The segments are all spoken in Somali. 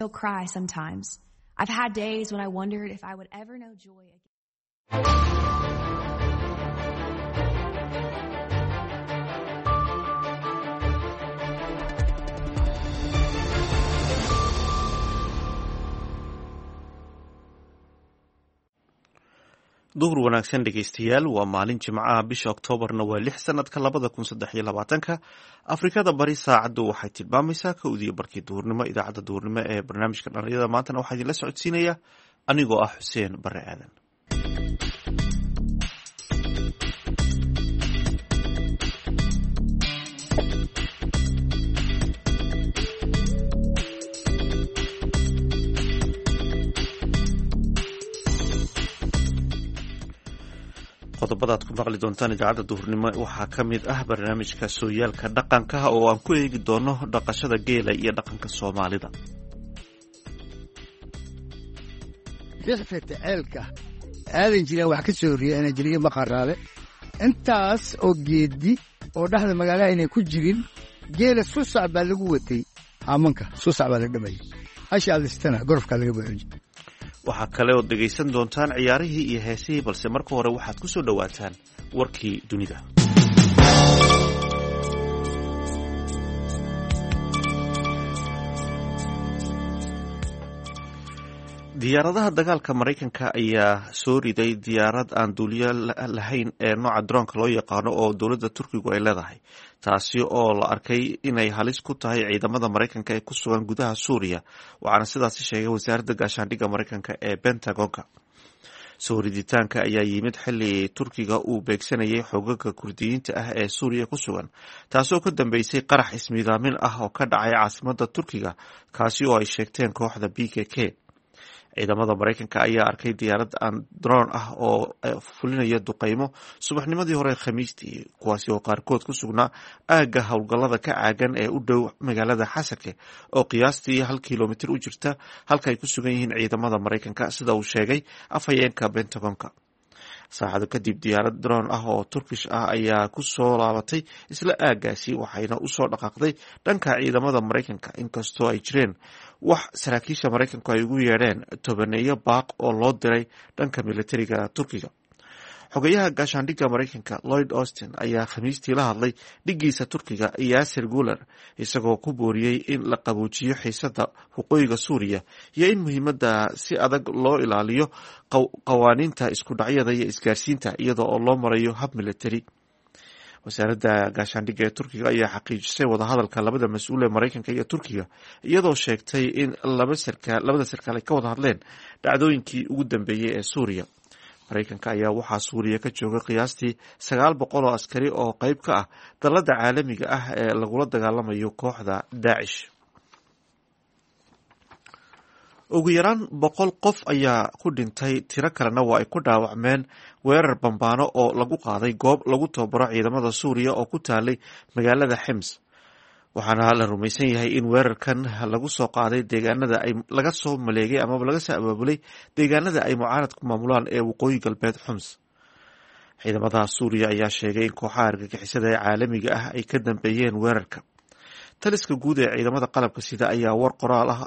I'll cry sometimes. I've had days when I wondered if I would ever know joy again. duhur wanaagsan dhegaystayaal waa maalin jimcaha bisha oktoobarna waa 6 sanadka 2023 afrikada bari saacaddu waxay tilmaamaysaa kowdiyo barkii duhurnimo idaacadda duhurnimo ee barnaamijka dhalinyarada maantana waxaa idinla socodsiinaya anigoo ah xuseen bare aadan. qodobadaad ku maqli doontaan idaacadda duhurnimo waxaa ka mid ah barnaamijka sooyaalka dhaqanka oo aan ku eegi doono dhaqashada geela iyo dhaqanka Soomaalida. Rixfata ceelka aadan jireen wax ka soo riyo inay jiriyo maqaraale intaas oo geedi oo dhaxda magaalada inay ku jirin geela suusac baa lagu watay haamanka suusac baa la dhamay hasha adistana gorofka laga buuxin. waxaa kale oo dhegaysan doontaan ciyaarihii iyo heesihii balse marka hore waxaad ku soo dhawaataan warkii dunida. diyaaradaha dagaalka Mareykanka ayaa soo riday diyaarad aan duuliye lahayn ee nooca droonka loo yaqaano oo dowladda Turkigu ay leedahay taasi oo la arkay inay halis ku tahay ciidamada Mareykanka ee ku sugan gudaha Suuriya waxaana sidaas sheegay wasaaradda gaashaandhigga Mareykanka ee Pentagonka. soo riditaanka ayaa yimid xilli Turkiga uu beegsanayay xoogagga Kurdiyiinta ah ee Suuriya ku sugan taasoo ka dambeysay qarax ismiidaamin ah oo ka dhacay caasimadda Turkiga kaasi oo ay sheegteen kooxda PKK. ciidamada Mareykanka ayaa arkay diyaarad aan drone ah oo fulinaya duqeymo subaxnimadii hore Khamiistii kuwaasi oo qaarkood ku sugnaa aagga howlgallada ka caagan ee u dhow magaalada Xasake oo qiyaastii 1 kiiloomitir u jirta halka ay ku sugan yihiin ciidamada Mareykanka sida uu sheegay afhayeenka Pentagonka. saacado kadib diyaarad drone ah oo Turkish ah ayaa ku soo laabatay isla aaggaasi waxayna u soo dhaqaaqday dhanka ciidamada Mareykanka inkastoo ay jireen wax saraakiisha Mareykanku ay ugu yeedheen tobaneeyo baaq oo loo diray dhanka militariga Turkiga. xogayaha gaashaandhigga Mareykanka Lloyd Austin ayaa Khamiistii la hadlay dhigiisa Turkiga Yasir Guler isagoo ku booriyay in la qaboojiyo xiisadda waqooyiga Suuriya iyo in muhiimadda si adag loo ilaaliyo qawaaniinta isku dhacyada iyo isgaarsiinta iyadoo oo loo marayo hab militari. wasaaradda gaashaandhigga ee Turkiga ayaa xaqiijisay wadahadalka labada mas'uul ee Mareykanka iyo Turkiga iyadoo sheegtay in labada sarkaal ay ka wada hadleen dhacdooyinkii ugu dambeeyay ee Suuriya. Mareykanka ayaa waxaa Suuriya ka jooga qiyaastii 900 oo askari oo qayb ka ah dallada caalamiga ah ee lagula dagaalamayo kooxda Daesh. ugu yaraan 100 qof ayaa ku dhintay tiro kalena waa ay ku dhaawacmeen weerar bambaano oo lagu qaaday goob lagu tababaro ciidamada Suuriya oo ku taalay magaalada Hims. waxaana la rumaysan yahay in weerarkan lagu soo qaaday deegaanada ay laga soo maleegay ama laga soo abaabulay deegaanada ay mucaaradku maamulaan ee waqooyi galbeed Homs. ciidamada Suuriya ayaa sheegay in kooxaha argagixisada ee caalamiga ah ay ka dambeeyeen weerarka. taliska guud ee ciidamada qalabka sida ayaa war qoraal ah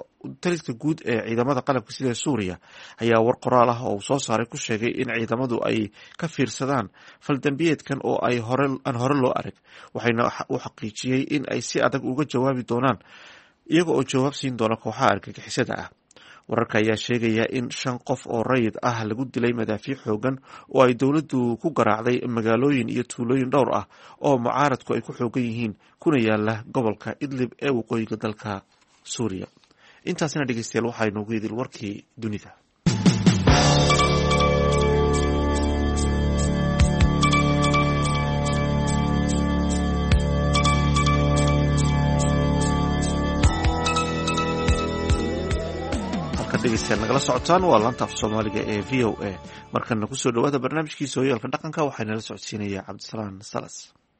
Suuriya ayaa war qoraal ah oo soo saaray ku sheegay in ciidamadu ay ka fiirsadaan faldambiyeedkan oo aan hore loo arag waxayna u xaqiijiyay in ay si adag uga jawaabi doonaan iyaga oo jawaab siin doona kooxaha argagixisada ah. wararka ayaa sheegaya in 5 qof oo rayid ah lagu dilay madaafiic xoogan oo ay dowladdu ku garaacday magaalooyin iyo tuulooyin dhowr ah oo mucaaradku ay ku xoogan yihiin kuna yaala gobolka Idlib ee waqooyiga dalka Suuriya. intaasina dhegeystayaal waxaa inoogu idil warkii dunida. dhegeystayaal nagala socotaan waa laanta af Soomaaliga ee VOA markana ku soo dhawaada barnaamijkii sooyaalka dhaqanka waxaana la socodsiinaya Cabdisalaan Salas.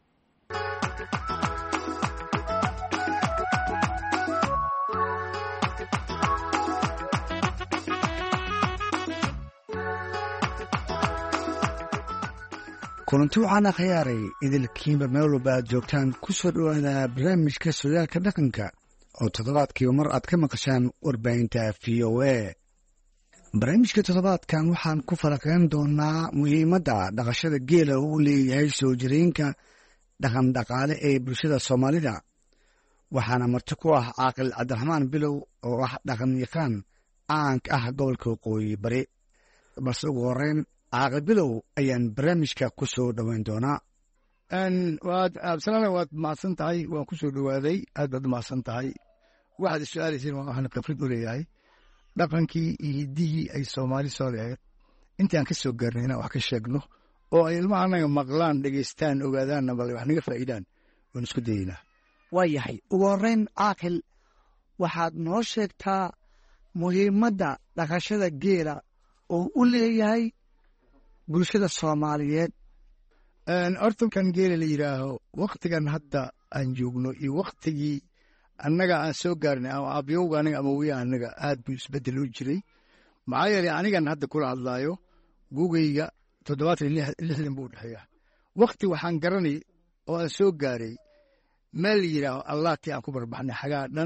kulanti waxaan akhyaaray idilkiinba meel walba aad joogtaan ku soo dhawaada barnaamijka sooyaalka dhaqanka oo toddobaadkiiba mar aad ka maqashaan warbaahinta VOA. barnaamijka toddobaadkan waxaan ku falaqeyn doonaa muhiimadda dhaqashada geela uu leeyahay soo jireenka dhaqan dhaqaale ee bulshada Soomaalida. waxaana marti ku ah caaqil Cabdiraxmaan Bilow oo ah dhaqan yaqaan caan ka ah gobolka Waqooyi Bari. balse ugu horreyn caaqil Bilow ayaan barnaamijka ku soo dhoweyn doonaa. waad mahadsan tahay, waan ku soo dhowaaday, aad baad mahadsan tahay. waxaad is-su'aalayseen waxaan khibrad u leeyahay dhaqankii iyo hiddihii ay Soomaali soo leeyahay intii aan ka soo gaarnay inaan wax ka sheegno oo ay ilmaha annaga maqlaan, dhegaystaan, ogaadaanna bal wax naga faa'iidaan waan isku dayeynaa. waa yahay ugu horreyn caaqil waxaad noo sheegtaa muhiimadda dhaqashada geela oo u leeyahay bulshada Soomaaliyeed. horta kan geela la yidhaaho wakhtigan hadda aan joogno iyo wakhtigii annaga aan soo gaarnay ama aabiyowga anaga ama wiya annaga aad buu isbeddel u jiray. maxaa yeelay anigan hadda kula hadlaayo gugayga 76 buu dhexeeyaa. wakhti waxaan garanay oo aan soo gaaray meel la yidhaaho allaati aan ku barbaxnay xagaa dhan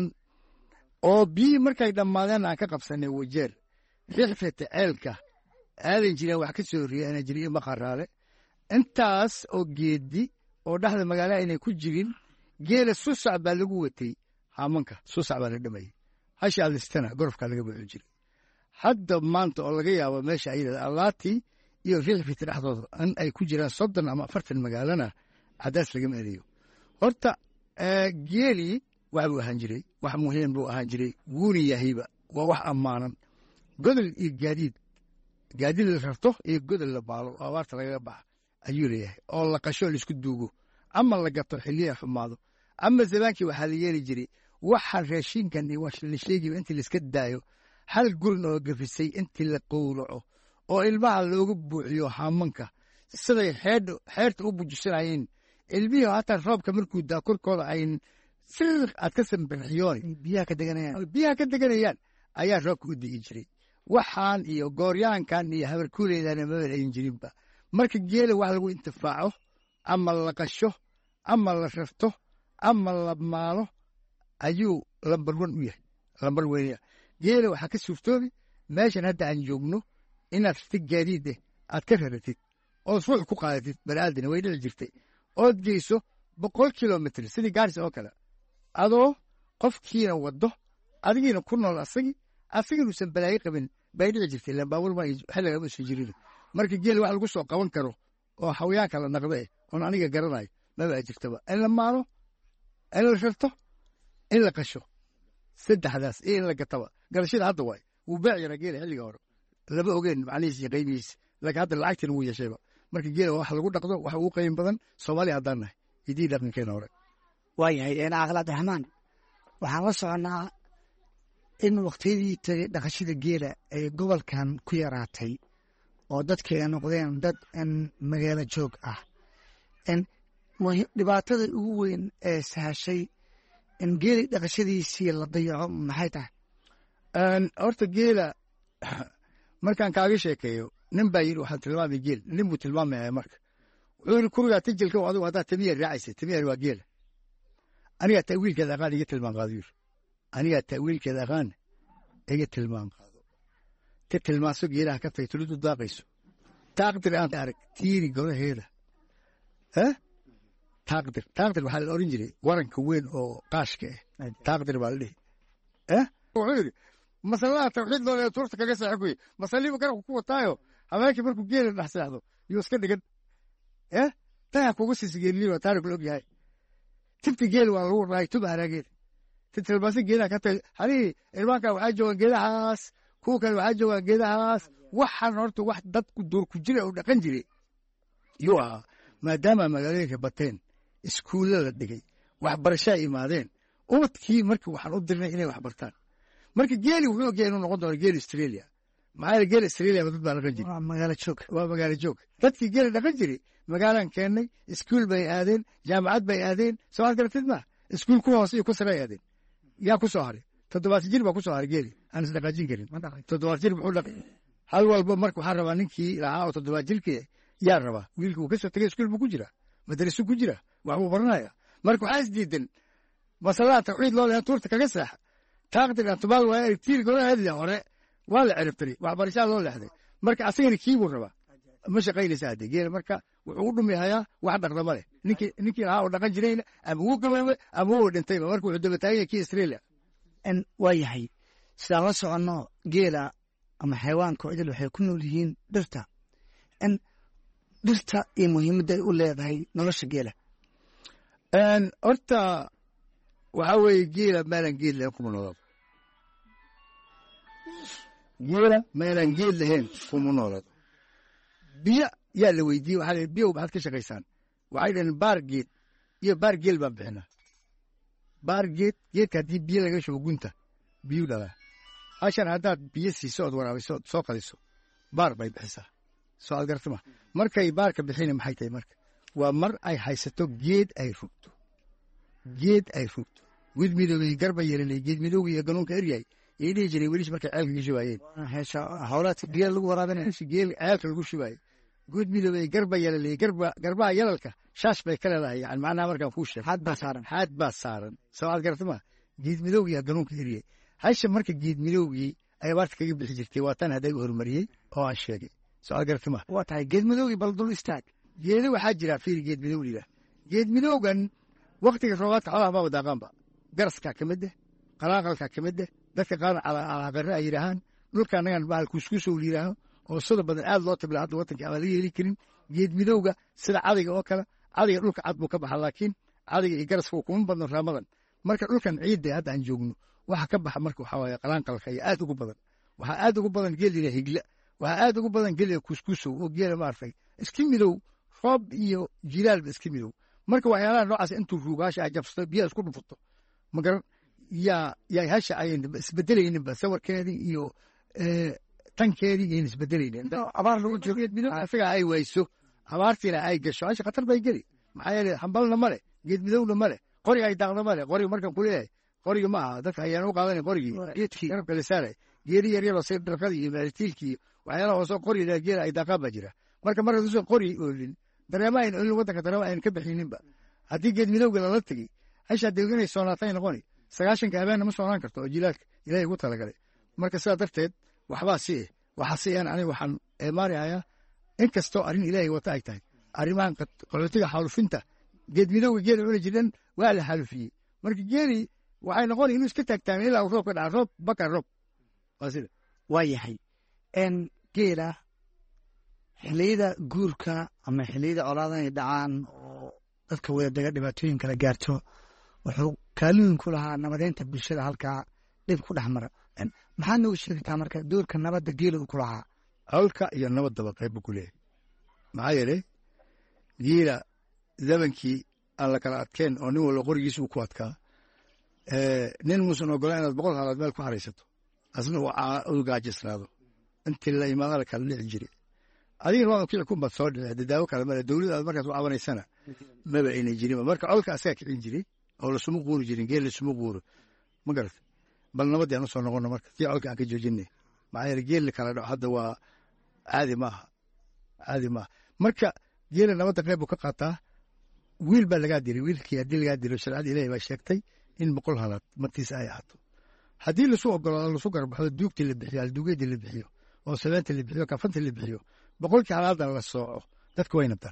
oo biyihii markay dhammaadeen aan ka qabsanay wajeer rixfete ceelka aadan jireen wax ka soo horreeyay ana jiriyo maqaraale intaas oo geedi oo dhexda magaalada inay ku jirin geela susac baa lagu watay haamanka susac baa la dhamayay hasha alistana gorofkaa laga buuxin jiray. hadda maanta oo laga yaabo meesha ay yidhahda allaati iyo rixfete dhexdooda in ay ku jiraan 30 ama 40 magaalana cadaas lagama erayo. horta geelii wax buu ahaan jiray, wax muhiim buu ahaan jiray, wuuna yahayba waa wax ammaanan. godol iyo gaadiid la rarto iyo godol la baalo oo abaarta lagaga baxa ayuu leeyahay oo la qasho laisku duugo ama la gato xilliya xumaado. ama zamaankii waxaa la yeeli jiray waxaan raashinkan iyo wax la sheegiba intii laiska daayo hal gurin oo gafisay intii la qowraco oo ilmaha looga buuxiyo haamanka siday xeerta u bujisanayeen ilmihii hataa roobka markuu daa korkooda ayn sir aad ka sambixiyoon biyaha ka deganayaan ayaa roobka u digi jiray. waxaan iyo gooryaankan iyo habarkuuleydana maba ayn jirinba. marka geela wax lagu intifaaco ama la qasho ama la rarto ama la maalo ayuu lambar wan u yahay, lambar weynaya. geela waxaa ka suurtoobi meeshan hadda aan joogno inaad rartid gaadiid aad ka raratid ood ruux ku qaadatid bani'aadina way dhici jirtay ood geyso 100 kilomitr sidii gaarsi oo kale adoo qofkiina wado adigiina ku nool asagiinuusan balaayo qabin bay dhici jirtay. ilaan baabuur ma xilligama soo jirin. marka geel wax lagu soo qaban karo oo xawayaanka la naqde oon aniga garanayo maba jirtaba. in la maalo, in la rarto, in la qasho, saddexdaas iyo in la gataba. garashada hadda waay wuu baac yaraa geela xilliga hore lama ogeen macnihiisa iyo qiimihiisa, laakiin hadda lacagtina wuu yeeshayba. marka geela wax lagu dhaqdo wax ugu qiimo badan Soomaaliya haddaan nahay idii dhaqankeena hore. waa yahay caaqil Cabdiraxmaan waxaan la soconaa in waqtiyadii tagay dhaqashada geela ay gobolkan ku yaraatay oo dadkeena noqdeen dad magaalo joog ah. dhibaatada ugu weyn ee sahashay in geeli dhaqashadiisii la dayaco maxay tahay? horta geela markaan kaaga sheekeeyo nin baa yidhi waxaan tilmaamay geel, nin buu tilmaamaya marka wuxuu yidhi kurigaa tijilka adigu haddaa tamiyaar raacaysa, tamiyaar waa geela. anigaa ta'wiilkeeda aqaan iga tilmaan qaado yidhi, anigaa ta'wiilkeeda aqaan iga tilmaan qaado. ta tilmaanso geelaha ka tay tulidu daaqayso taaqdir aan arag tiiri goraheeda taaqdir waxaa la oran jiray waranka weyn oo qaashka ah taaqdir baa la dhihi. wuxuu yidhi masalaha tawxiid loo leeyo tuurta kaga seexo kuy masaliiba garabku ku wataayo habeenkii markuu geela dhex seexdo yuu iska dhigan tayaa kuga siisigeelin waa taariku og yahay. tibti geel waa lagu raay tuba haraageeda ti tilmaanso geedaha ka tay halihii ilmaankaa waxaa joogaan geedahaas kuwa kale waxaa joogaan geedahaas. waxaan horta wax dadku duur ku jira oo dhaqan jiray yuu ahaa. maadaama magaalooyinka bateen iskuulla la dhigay waxbarasho ay imaadeen ubadkii marka waxaan u dirnay inay wax bartaan. marka geeli wuxuu ogyahay inuu noqon doono geeli Australia. maxaa yeele geeli Australia dad baa dhaqan jiray, waa magaalo joog. dadkii geeli dhaqan jiray magaalaan keennay, iskuul bay aadeen, jaamacad bay aadeen. soo aad garatid ma iskuul ku hoose iyo ku sare ay aadeen. yaa ku soo haray 70 jir baa ku soo haray geeli aan isdhaqaajin karin. 70 jir muxuu dhaqay hal walba. marka waxaa rabaa ninkii lahaa oo 70 jirkii yaa rabaa wiilkii uu ka soo tagay iskuul buu ku jiraa, madraso ku jiraa, wax buu baranaya. marka waxaa isdiidan masalada tawxiid loo leeyahay tuurta kaga seexa taaqdir atbaal waa tiir gola hadla hore waa la ciribtiri waxbarashada loo leexday marka asagana kiibuu rabaa ma shaqaynaysa hadee geela marka wuxuu u dhumihayaa wax dhaqdama leh ninkii lahaa oo dhaqan jirayna ama wuu gameemay ama wuu dhintayba marka wuxuu daba taagan yahay kii Australia waa yahay sidaan la soconno geela ama xayawaanka idil waxay ku nool yihiin dhirta dhirta iyo muhiimadda ay u leedahay nolosha geela horta waxaa weeye geela maalan geed lahayn kuma noolado geela maalan geed lahayn kuma noolado biyo yaa la weydiiyey waxaa la biyo maxaad ka shaqaysaan waxay dhaheen baar geed iyo baar geel baan bixinaa baar geedka haddii biyo laga shubo gunta biyuu dhalaa hashan haddaad biyo siiso ood waraabiso ood soo qadiso baar bay bixisaa soo aad garta ma markay baarka bixina maxay tahay marka waa mar ay haysato geed ay rugto wid midoobay garba yeelanay geed midowga iyo ganuunka eryay ay dhihi jireen welish markay ceelka ka shubaayeen hawlaadka biyo lagu waraabinaya geel ceelka lagu shubaayey guud midoobay garba yeelanay garbaha yalalka shaash bay ka leedahay yani macnaha markaan kuu sheeg xaad baa saaran soo aad garta ma geed midowga iyo ganuunka eryay hasha marka geed midowgii ay abaarta kaga bixi jirtay waa tan hadday horumariyey oo aan sheegay soo aad garta ma waa tahay geed midowgii bal dul istaag geedo waxaa jira fiir geed midow lilah geed midowgan waqtiga roobaadka xoolaha baa wadaaqaanba garaskaa ka mid ah qalaaqalkaa ka mid ah dadka qaarna calaaqare ay yidhaahaan dhulka annagan bahal kuuskuusow layidhaaho oo sida badan aad loo tabla hadda waddanka aan laga heli karin geed midowga sida cadiga oo kale cadiga dhulka cad buu ka baxa laakiin cadiga iyo garaska kuma badno raamadan marka dhulkan ciidda hadda aan joogno waxa ka baxa marka waxaa waaye qalaanqalka iyo aad ugu badan waxaa aad ugu badan geel yidhaha higla waxaa aad ugu badan geel kuuskuusow oo geela maartay iska midow roob iyo jilaalba iska midow marka waxyaalaha noocaas intuu ruugaasha ay jabsato biyaha isku dhufato magaran yaa hasha ayan isbedelayninba sawirkeedii iyo tankeedii yayn isbedelaynin abaar lagu jiro geed midow asagaa ay wayso abaartiina ay gasho hasha khatar bay geli maxaa yeele hambalna ma leh geed midowna ma leh qoriga ay daaqna ma leh qoriga markaan ku leeyahay qoriga ma aha dadka ayaan u qaadanay qorigii geedkii garabka la saaray geedi yaryaroo sir dharqadii iyo maalitiilkii iyo waxyaalaha hoosoo qoriga geela ay daaqaan baa jira marka markaasuusan qori oolin dareema ayn olin waddanka dareema ayn ka bixininba haddii geed midowga lala tegey hashaa dee inay soonaatay noqoni 90 habeenna ma soonaan karto oo jilaalka ilaahay ugu talagalay marka sidaa darteed waxbaa si waxaa si aan aniga waxaan eemaanayaa in kastoo arrin ilaahay wata ay tahay arrimahan qaxootiga xaalufinta geed midowga geela cuni jireen waa la xaalufiyey marka geeli waxay noqon inuu iska taagtaan ilaa uu roob ka dhaca roob bakar roob waa sida waa yahay geela xilliyada guurka ama xilliyada colaadan ay dhacaan oo dadka wadadaga dhibaatooyin kala gaarto wuxuu kaalin ku lahaa nabadeynta bulshada halkaa dhib ku dhex mara maxaad noogu sheegtaa marka doorka nabadda geela uu ku lahaa hawlka iyo nabaddaba qayb buu ku leeyahay maxaa yeelay geela zamankii aan la kala adkeen oo nin walba qorigiisa uu ku adkaa nin muusan ogolaan inaad 100 halaad meel ku haraysato asna uu gaajisnaado intii la imaada la kala dhici jiray adigana waa kii xukuumad soo dhigay daawo kale male dawladda markaas u cabanaysana maba inay jirin marka codka asaga kicin jiray oo la sumu quuri jirin geel la sumu quuro ma garat bal nabad aan soo noqono marka tii codka aan ka joojinay maxaa geel kala dhac hadda waa caadi ma marka geel nabadda qayb ka qaataa wiil baa laga diray wiilkii hadii laga diro sharciyada Ilaahay baa sheegtay in 100 halaad martiis ay ahaato hadii la soo ogolaado la soo garbaxo duugti la bixiyo duugeedi la bixiyo oo sameenta la bixiyo kafanta la bixiyo 100 halaad la soo dadku way nabdaan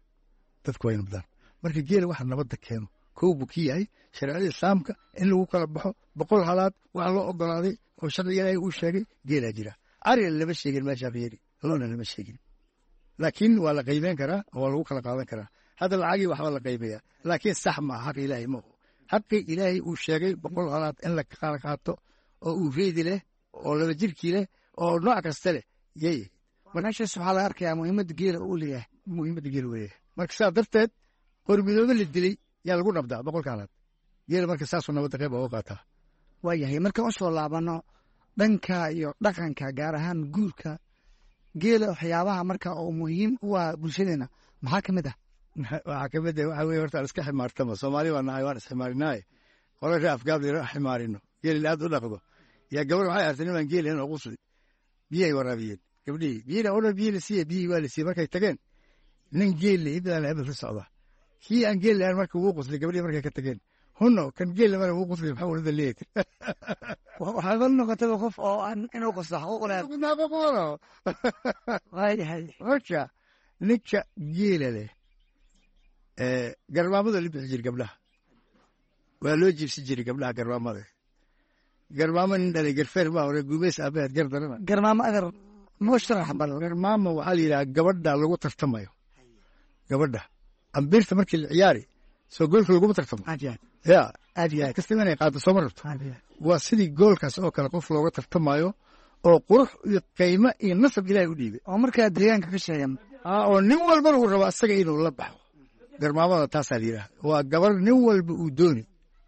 marka geel waxa nabadda keeno koow buu yahay sharciyada islaamka in lagu kala baxo 100 halaad waxa loo ogolaaday oo sharciga Ilaahay uu sheegay geela jira ari lama sheegin ma shaafiyay loona lama sheegin laakiin waa la qaybin karaa oo lagu kala qaadan karaa hada lacagi waxba la qaybaya laakiin sax ma xaq Ilaahay ma xaqi Ilaahay uu sheegay 100 halaad in la kala qaato oo uu reedi leh oo laba jirkii leh oo nooc kasta leh yey markaas waxa la arkayaa muhiimadda geela uu leeyahay weeye marka saa darteed qormidooda la dilay yaa lagu nabdaa 100 halaad geela marka saasoo nabadda qayb oo qaataa waa yahay marka u soo laabano dhanka iyo dhaqanka gaar ahaan guurka geela waxyaabaha marka oo muhiim u ah bulshadeena maxaa kamid ah waxa kamid ah waxa weeye horta iska ximaartama Soomaali waa nahay waan isximaarinaay qolo raaf gaab leeyahay ximaarino geel aad u dhaqdo yaa gabar waxay artay inaan geel inuu qusli biyay waraabiyeen gabdhii biyada oo biyo la siiyay biyo waa la siiyay markay tageen nin geel ibadana abad la socda kii aan geel laan markii uu qusli gabdhii markay ka tageen hunno kan geel mara uu qosli maxaa wada leeyahay waxaa la noqotay qof oo aan inuu qoslo xaquuq leh naaba qoro waayahay marka ninka geela leh garbaamada la bixi jiray gabdhaha waa loo jiibsi jiray gabdhaha garbaamada garbaamo nin dhalay garfeer baa hore guubeys aabaheed gar darana garmaamo adeer noo sharax bal garmaamo waxaa la yidhaha gabadha lagu tartamayo gabadha ambirta markii la ciyaari soo goolka laguma tartamo ya aad iyo aad kasta inay qaado sooma rabto waa sidii goolkaas oo kale qof looga tartamayo oo qurux iyo qiimo iyo nasab ilaahay u dhiibay oo markaa deegaanka ka sheegan oo nin walba uu rabo asaga inuu la baxo garmaamada taasaa la yidhaha waa gabar nin walba uu dooni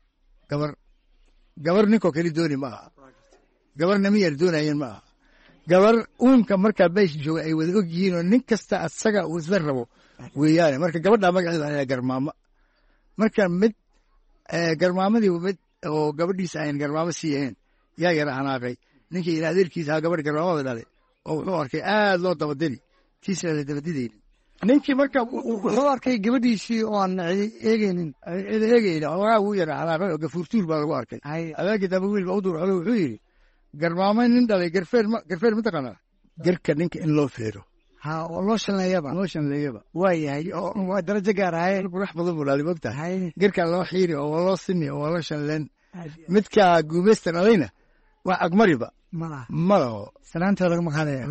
gabar ninkoo kali dooni ma aha gabar namiyar doonayeen ma aha gabar uunka markaa beesha jooga ay wada og yihiin oo nin kasta asaga uu isla rabo weeyaane marka gabadhaa magaceeda ayaa garmaamo marka mid garmaamadii mid oo gabadhiisa ayn garmaamo sii ahayn yaa yara hanaaqay ninkii ila adeerkiisa ahaa gabadh garmaamada dhalay oo wuxuu arkay aad loo dabadeli tiisna la dabadidaynin ninkii marka wuxuu arkay gabadhiisii oo aan eegaynin ogaa wuu yara hanaaqay oo gafuurtuur baa lagu arkay habeenkii dambe wiil baa u duur xolo wuxuu yidhi garmaamo nin dhalay garfeer mataqaanaa garka ninka in loo feero oo loo shanleeyaba waayahay oo waa darajo gaar ahaye qurax badan buu dhaalay mogtahay garkaa loo xiiri oo waa loo sini oo waa loo shanleen midka guumaysta dhalayna wax agmariba ma laho sanaanta lagama qaadaya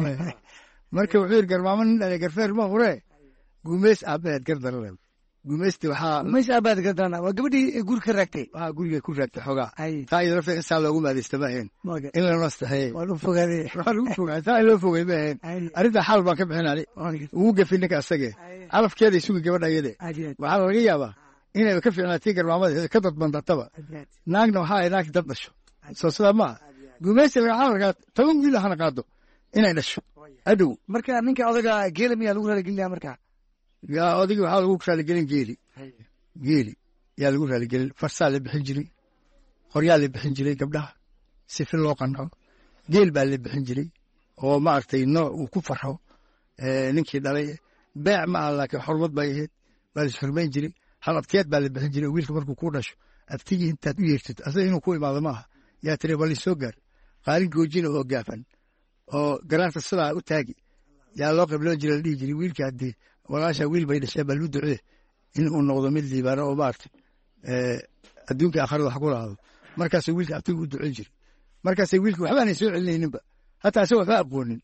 marka wuxuu yidhi garmaamo nin dhalay garfeer ma hore guumays aabaheed gar darale guumaysti guumays aabaheed gar darana waa gabadhii guri ka raagtay guriga ku raagtay xoogaa taa iyada lafteed insaa loogu maadaysta ma ahayn in lanoo saxeeyey waa lagu fogaaday taa in loo fogay ma ahayn arrintaa xaal baan ka bixinani ugu gafi ninka asage calafkeeday sugi gabadha iyade waxaa laga yaabaa inay ka fiicnaatii garmaamada ka dadbandataba naagna waxaa ay naagti dad dhasho soo sidaa maaha guumaysti laga lagaa 10 wiil hana qaado inay dhasho adow marka ninka odaga geela miyaa lagu raaligelinaya markaa yaa odaygi waxaa lagu raaligelin geeli yaa lagu raaligelin farsaa la bixin jiray qoryaa la bixin jiray gabdhaha sifi loo qanco geel baa la bixin jiray oo maaragtay nooc uu ku farxo ninkii dhalay beec ma aha laakiin xormad bay ahayd baa la isxurmayn jiray hal abtiyaad baa la bixin jiray wiilka markuu kuu dhasho abtigii intaad u yeertid asaga inuu ku imaado maaha yaa tiri bal isoo gaar qaalin goojina oo gaafan oo garaarta sidaa u taagi yaa loo qibloon jira la dhihi jiray wiilka haddii walaasha wiil bay dhashee bal u ducee in uu noqdo mid liibaano oo maaragtay adduunka aakhirada wax ku lahaado markaasuu wiilka abtigu u ducin jiray markaasay wiilka waxbaanay soo celinayninba hataa asagoo waxba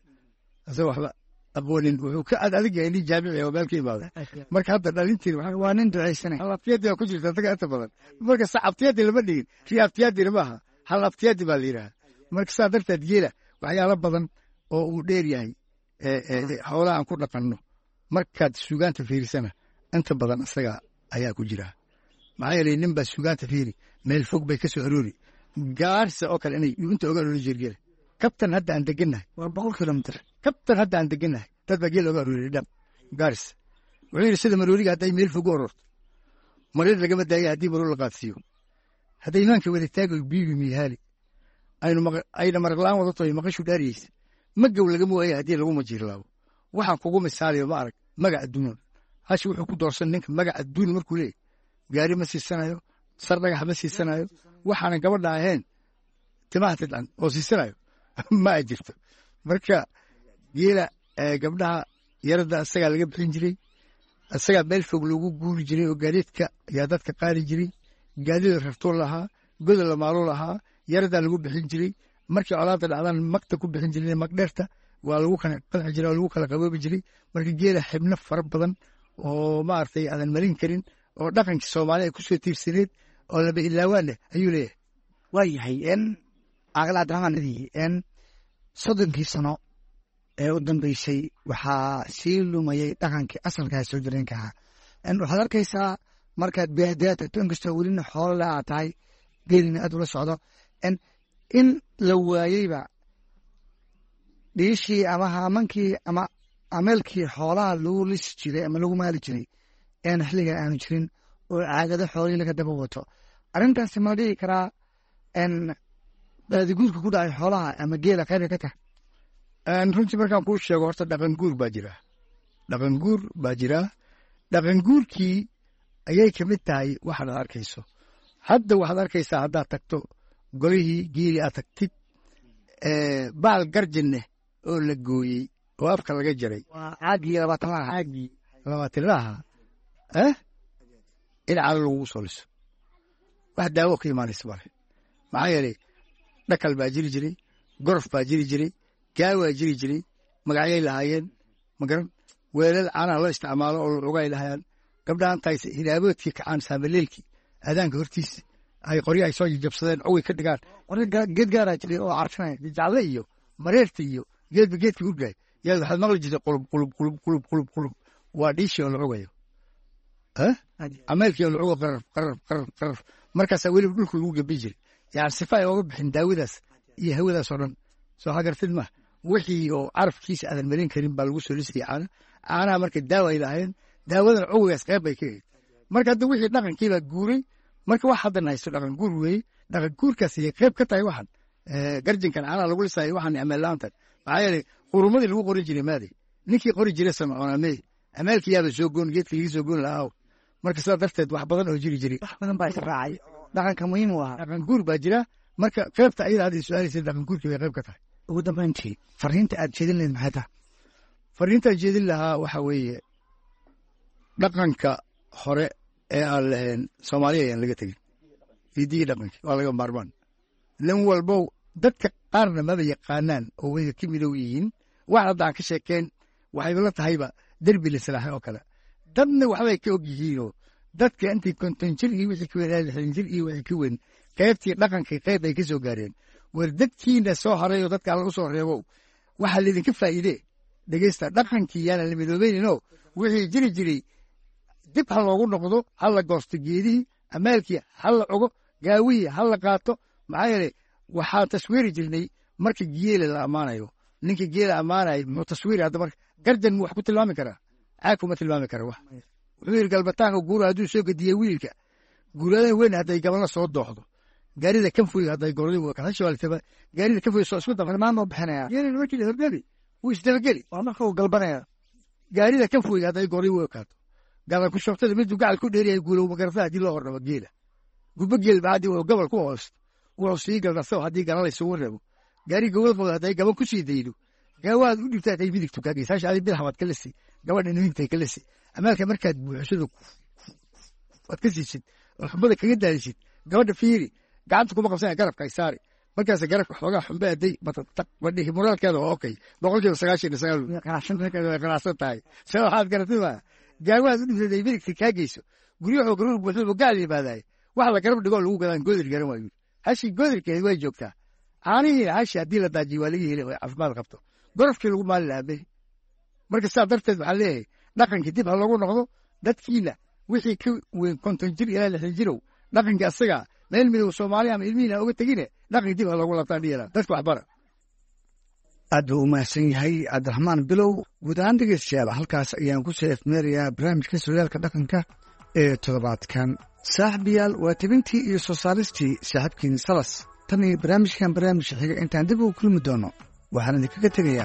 aqoonin wuxuu ka adig yahay nin jaamici oo meel ka imaada marka hadda dhalintiin waa nin ducaysanay hal abtiyaadi baa ku jirta taga inta badan marka sax abtiyaadi lama dhigin rii abtiyaadina maaha hal abtiyaadi baa la yidhaha marka saa darteed geela waxyaalo badan oo uu dheer yahay xoolaha aan ku dhaqanno markaad suugaanta fiirisana inta badan isaga ayaa ku jira maxaa yeelay nin baa suugaanta fiiri meel fog bay ka soo aroori gaarsa oo kale inay inta oga aroori jirgele kabtan hadda aan degannahay waa 100 kilomitir kabtan hadda aan degannahay dad baa geel oga aroori dhab gaars wuxuu yidhi sida marooriga hadday meel fog u ororto marir lagama daaya haddii maroor la qaadsiiyo hadday imaanka wada taago biibi miyahaali ayna maraqlaan wadato maqashu dhaariyeysa magow lagama waaya haddii lagu majiirlaabo waxaan kugu misaaliyo ma arag magac adduun hashi wuxuu ku doorsan ninka magac adduun markuu leeyahy gaari ma siisanayo sar dhagax ma siisanayo waxaanan gabadha ahayn timaha tidcan oo siisanayo ma ay jirto marka geela gabdhaha yarada isagaa laga bixin jiray isagaa meel fog lagu guuri jiray oo gaadiidka ayaa dadka qaari jiray gaadida rartuu lahaa goda lamaaluu lahaa yaradaa lagu bixin jiray markii colaada dhacdaan magta ku bixin jiray magdheerta waa lagu kala qanci jiray oo lagu kala qaboobi jiray marka geela xibno fara badan oo maaragtay aadan marin karin oo dhaqankii soomaaliya ay ku soo tiirsaneed oo laba ilaawaaneh ayuu leeyahay waayahay aqal cabdiraxmaanadii 30 sano ee u dambeysay waxaa sii lumayay dhaqankii asalkaa soo jireenka ahaa waxaad arkaysaa markaad beehdeed tagto inkastoo welina xoolo le aad tahay geelina aad ula socdo in la waayeyba dhiishii ama haamankii ama ameelkii xoolaha lagu lisi jiray ama lagu maali jiray xilliga aanu jirin oo caagado xoolihii laga daba wato arrintaasi ma dhihi karaa baadiguurka ku dhacay xoolaha ama geela qayb ka tahay runtii markaan kuu sheego horta dhaqan guur baa jira dhaqan guurkii ayay ka mid tahay waxaad arkayso hadda waxaad arkaysaa haddaad tagto golihii geeli aad tagtid baal garjinne oo la gooyey oo afka laga jaray waa caagii 20 in calo lagu soo liso wax daawo ka imaanaysa male maxaa yeelay dhakal baa jiri jiray gorof baa jiri jiray gaawaa jiri jiray magacyay lahaayeen magaran weelal caanaha loo isticmaalo oo lugay lahaayeen gabdhaha intaay hinaaboodkii kacaan saamaleelkii aadaanka hortiisa ay qoryo ay soo jabsadeen coway ka dhigaan qoryo geed gaaraa jiray oo carfinaya jacalle iyo mareerta iyo geedba geedkii urgaay yaa waxaad maqli jirtay qulub waa dhiishii oo la cugayo ameelkii oo la cugo qaraf markaasaa weliba dhulka lagu gabi jiray yani sifa ay ooga bixin daawadaas iyo hawadaas oo dhan soo hagartid ma wixii oo carafkiisa aadan marin karin baa lagu soo lisayay caanaha marka daawa ay lahaayeen daawadan cuwigaas qayb bay ka eed marka hadda wixii dhaqankii baa guuray marka wax haddan haysto dhaqan guur weeye dhaqan guurkaas ayay qayb ka tahay waxan garjinkan caanaha lagu lisaayo waxan ameel la'aantan maxaa yeelay qurumadii lagu qorin jiray maaday ninkii qori jiray samcoonamey amaalkii yaaba soo goon geedka laga soo goon lahaa marka sidaa darteed wax badan oo jiri jiray wax badan baa israacay dhaqanka muhiim u ah dhaqan guur baa jira marka qaybta ayada hadda su'aalaysa dhaqan guurkii bay qayb ka tahay ugu dambeyntii fariinta aad jeedin lahayd maxay tahay fariintaan jeedin lahaa waxa weeye dhaqanka hore ee aan lahayn soomaaliya ayaan laga tegin hidigii dhaqankii waa laga maarmaan nin walbow dadka qaarna maba yaqaanaan oo wayga ka midow yihiin wax hadda aan ka sheekeen waxayba la tahayba derbi la salaaxay oo kale dadna waxbay ka og yihiinoo dadka intii 50 jir iyo wixii ka weyn 60 jir iyo wixii ka weyn qaybtii dhaqankii qayb ay ka soo gaareen war dadkiina soo haray oo dadka alla u soo reebo waxa lidinka faa'iide dhageysta dhaqankii yaana la midoobeynino wixii jiri jiray dib ha loogu noqdo ha la goosto geedihii amaalkii ha la ogo gaawihii ha la qaato maxaa yeelay waxaan taswiiri jirnay marka geela la ammaanayo ninka geela ammaanayo muxuu taswiiri hadda marka gardan mu wax ku tilmaami karaa caakuma tilmaami kara wax wuxuu yidhi galbataanka guura hadduu soo gediye wiilka guuradan weyn hadday gabalna soo dooxdo gaarida kanfoyga hadday gorday gaarida kanfoyga soo isku farmaan buu bixinaya geelina markii la hordhabi wuu isdabageli waa marka uu galbanaya gaarida kanfoyga hadday gorday wuu ekaato gadan ku shogtada miduu gacal ku dheeryahay guulow magarata haddii loo hordhabo geela gubba geel baa haddii uu gobol ku hoosto wuxuu sii galdarso haddii gala laysugu reebo gaari gobol qooda hadday gaban ku sii daydo gaawaad u dhibtaa tay midigtu kaagay saash adi bil xamad kala si gabadha niintay kala si amaalka markaad buuxsado wad ka siisid oo xubada kaga daalisid gabadha fiiri gacanta kuma qabsan garabka ay saari markaas garabka xoogaa xumbe aday batataq wadhihi moraalkeeda waa okay 99% qanacsan tahay soo waxaad garatay gaawaad u dhibtay tay midigta kaagayso guryaha garuur buuxdo gaal yimaadaay wax la garab dhigo lagu gadaan goodir garan waayo hashi goodirkeed way joogtaa caanihi hashi haddii la daajiyo waa laga heli caafimaad qabto gorofkii lagu maali lahaa marka sidaa darteed waxaa leeyahay dhaqankii dib ha loogu noqdo dadkiina wixii ka weyn 50 jir ilaa 60 jirow dhaqankii asaga meel midow Soomaaliya ama ilmihiina uga tegine dhaqankii dib ha loogu laabtaan dhiyana dadka wax bara aad buu u mahadsan yahay Cabdiraxmaan Bilow guud ahaan dhegeystayaal halkaas ayaan ku soo efmeerayaa barnaamijka sooyaalka dhaqanka ee toddobaadkan saaxiibayaal waa tebintii iyo soo saaristii saaxiibkiin Salas tan iyo barnaamijkan barnaamij xiga intaan dib ugu kulmi doono waxaan idinkaga tegayaa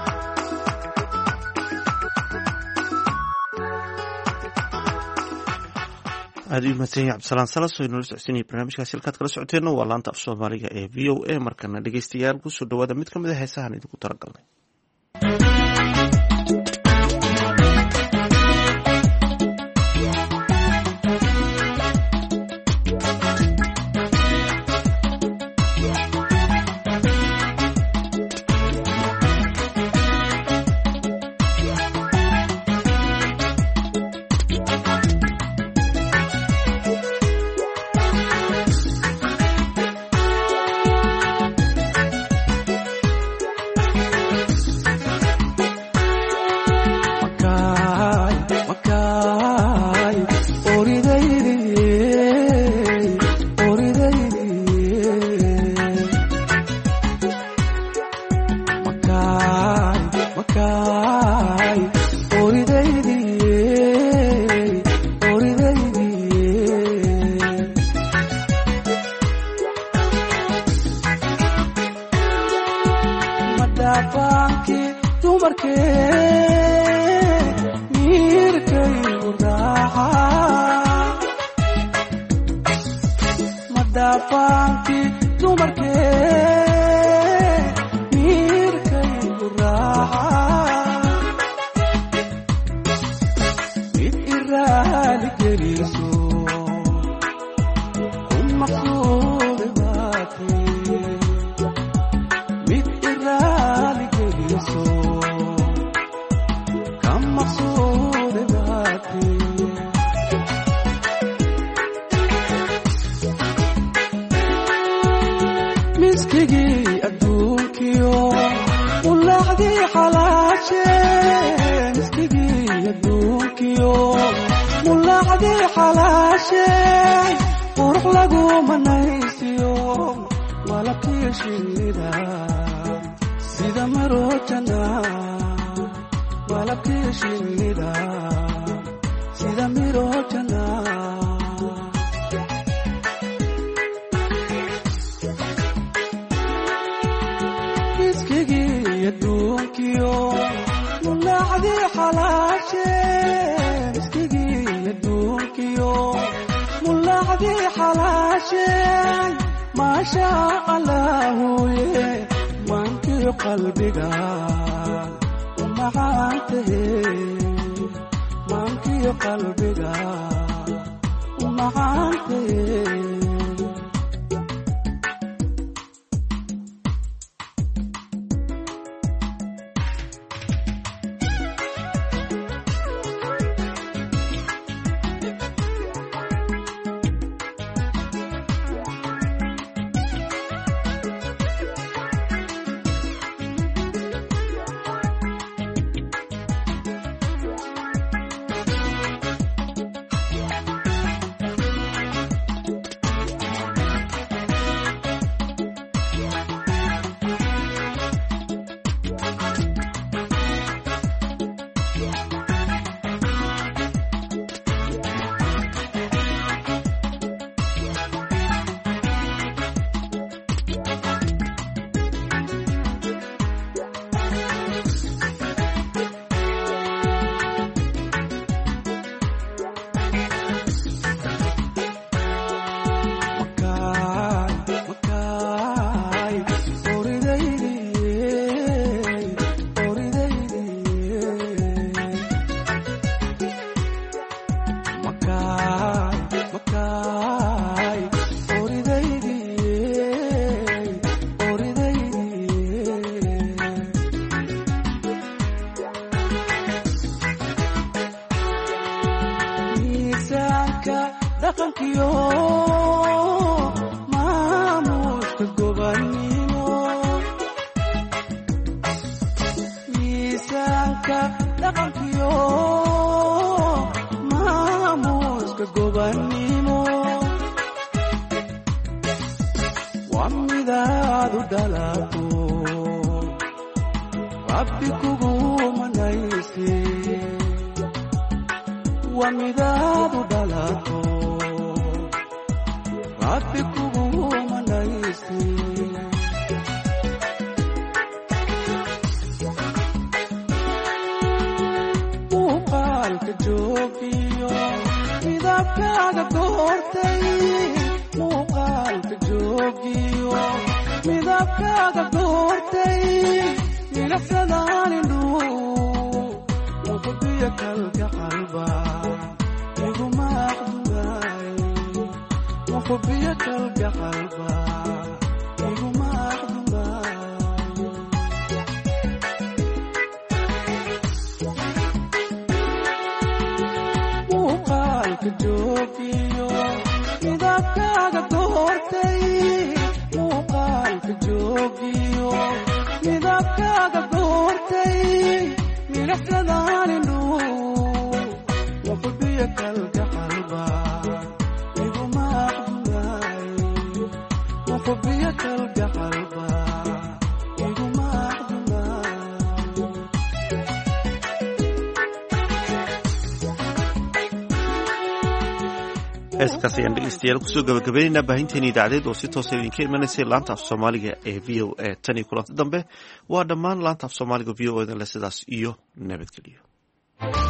aad u mahadsan yahay cabdisalaan salas oo inoola socodsiinaya barnaamijkaasi halkaad kala socoteenna waa laanta af soomaaliga ee v o a markana dhegeystayaal kusoo dhawaada mid ka mid a heesahan idinku talagalnay faankii dumarkee miirkaygu raaca mid iraali geliso ku maqsuudi baatee mid iraali geliso ka maqsuudi baatee miskigii adduunkiyo mulaacdii xalaashee miskigii adduunkiyo mulaacdii xalaashee qurux lagu manaysiyo malabkii shinnida sida maroojana malabkii shinnida sida miroojana adduunkiyo mulaacdii xalaashee miskigii adduunkiyo mulaacdii xalaashee maasha allaahuye maankiyo qalbiga u macaantahe maankiyo qalbiga u macaantahe dhaqankiyo maamuuska gobannimo miisaanka dhaqankiyo maamuuska gobannimo waa midaad u dhalato rabbi kugu manayse waa midaad u dhalato rabbi kugu manayse muuqaalka joogiyo midabkaaga doortay muuqaalka joogiyo midabkaaga doortay ilaxsadaan indhuu muqdiya kalka qalba iguma aqdunaay muqdiya kalka qalba iguma aqdunaay muuqaalka joogiyo midabkaaga doortay muuqaalka joogiyo midabkaaga doortay ilaxsadaan indhuu muqdiya kalka qalba iguma aqdunaay muqdiya kalka qalba iguma aqdunaay heeskaas ayaan dhegeystayaal kusoo gabagabaynaynaa baahinteeni idaacadeed oo si toosa idinka imanaysay laanta af soomaaliga ee v o a tan iyo kulanti dambe waa dhammaan laanta af soomaaliga v o eda le sidaas iyo nabadgelyo.